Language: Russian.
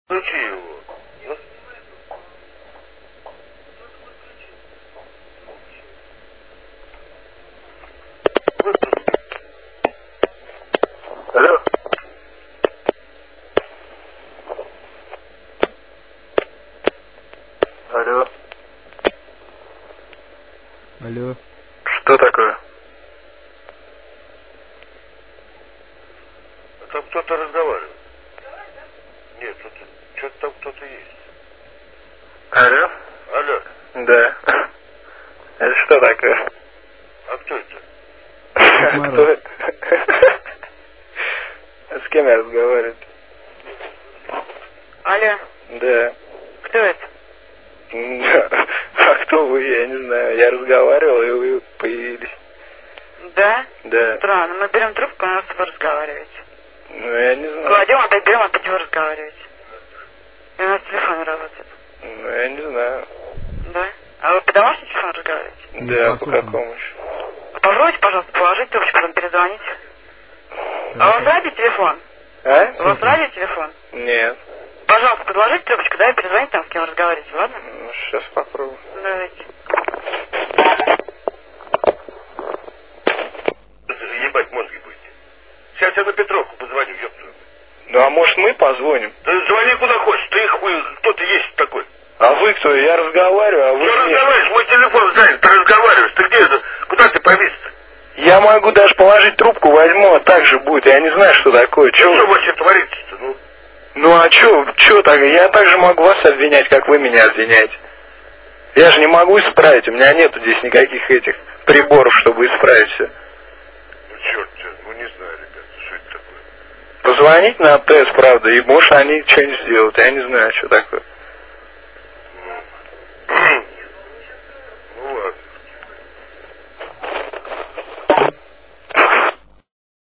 Включи его. Алло. Алло. Алло. Что такое? Там кто-то разговаривает. Нет, что-то там кто-то есть. Алло? Алло. Да. Это что такое? А кто это? Кто это? С кем я разговариваю? Алло. Да. Кто это? А кто вы? Я не знаю. Я разговаривал, и вы появились. Да? Да. Странно, мы берем трубку, у нас вы разговариваете. Ну, я не знаю. Кладем, опять берем, опять вы разговариваете. И у нас телефон не работает. Ну, я не знаю. Да? А вы по домашнему телефону разговариваете? Да, по какому еще? Попробуйте, пожалуйста, положить трубочку, потом перезвоните. А у вас ради телефон? А? У вас ради телефон? Нет. Пожалуйста, подложите трубочку, да, и перезвоните там, с кем вы разговариваете, ладно? Ну, сейчас попробую. Давайте. Ебать мозги будете. Сейчас я на Петровку позвоню, ёптую. Ну, а может мы позвоним? Да звони куда хочешь, ты хуй, кто ты есть такой. А вы кто? Я разговариваю, а вы Что нет. разговариваешь? Мой телефон занят, ты разговариваешь. Ты где это? Куда ты повесишься? Я могу даже положить трубку, возьму, а так же будет. Я не знаю, что такое. Что вообще творится-то? Ну а чё так? Я так же могу вас обвинять, как вы меня обвиняете. Я же не могу исправить, у меня нету здесь никаких этих приборов, чтобы исправить все. Ну черт, ну не знаю, ребята, что это такое. Позвонить на АТС, правда, и может они что-нибудь сделают, я не знаю, что такое.